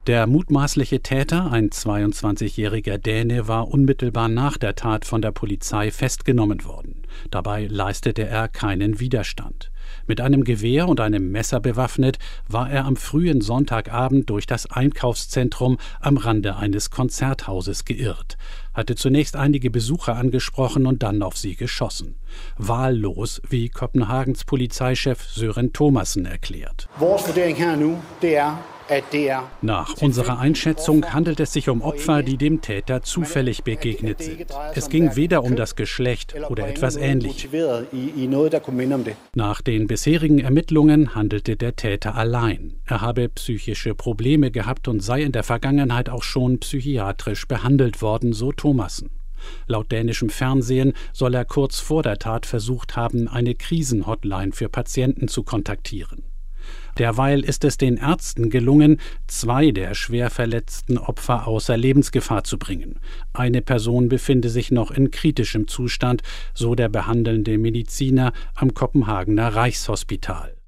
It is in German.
Der mutmaßliche Täter, ein 22-jähriger Däne, war unmittelbar nach der Tat von der Polizei festgenommen worden. Dabei leistete er keinen Widerstand. Mit einem Gewehr und einem Messer bewaffnet war er am frühen Sonntagabend durch das Einkaufszentrum am Rande eines Konzerthauses geirrt, hatte zunächst einige Besucher angesprochen und dann auf sie geschossen. Wahllos, wie Kopenhagens Polizeichef Søren Thomassen erklärt. Nach unserer Einschätzung handelt es sich um Opfer, die dem Täter zufällig begegnet sind. Es ging weder um das Geschlecht oder etwas Ähnliches. Nach den bisherigen Ermittlungen handelte der Täter allein. Er habe psychische Probleme gehabt und sei in der Vergangenheit auch schon psychiatrisch behandelt worden, so Thomassen. Laut dänischem Fernsehen soll er kurz vor der Tat versucht haben, eine Krisenhotline für Patienten zu kontaktieren. Derweil ist es den Ärzten gelungen, 2 der schwer verletzten Opfer außer Lebensgefahr zu bringen. Eine Person befinde sich noch in kritischem Zustand, so der behandelnde Mediziner am Kopenhagener Reichshospital.